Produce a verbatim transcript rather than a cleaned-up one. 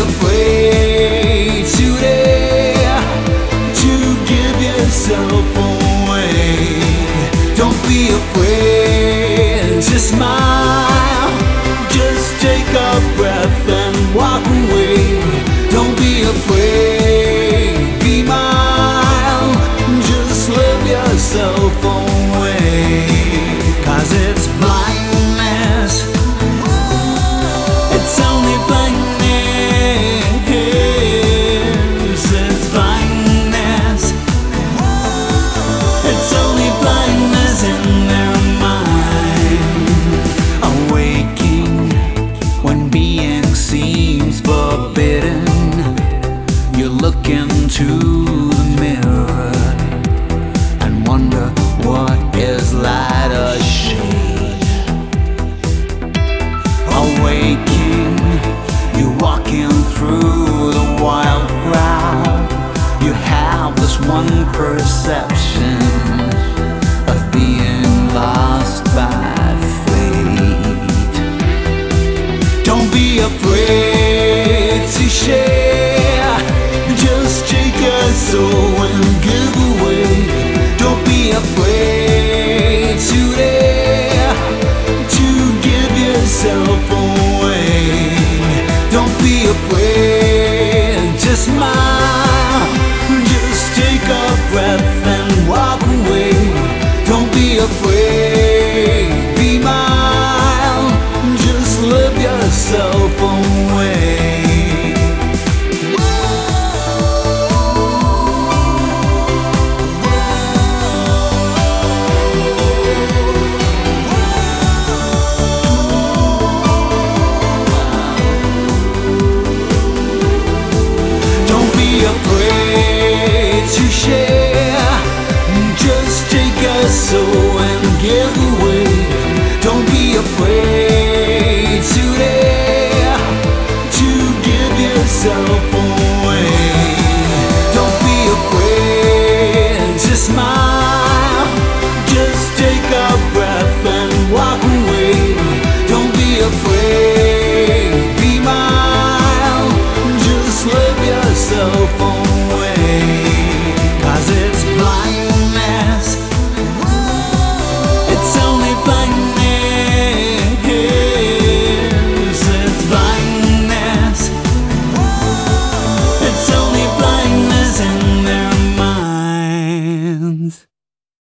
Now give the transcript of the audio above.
afraid today to give yourself away. Don't be afraid to smile. Just take a breath and walk away. Don't be afraid, be mild. Just live yourself away. Cause it's blindness. It's only blindness. It's blindness. It's only blindness in their mind. Awaking when being seems forbidden. You look into the mirror and wonder what is light or shade. Awaking, you're walking through the wild crowd. You have this one perception of being lost by fate. Don't be afraid to share. Just take a soul and give away. Don't be afraid to dare to give yourself away. Don't be afraid to smile. Just take a breath and walk away. Don't be afraid, be mild. Just live yourself away.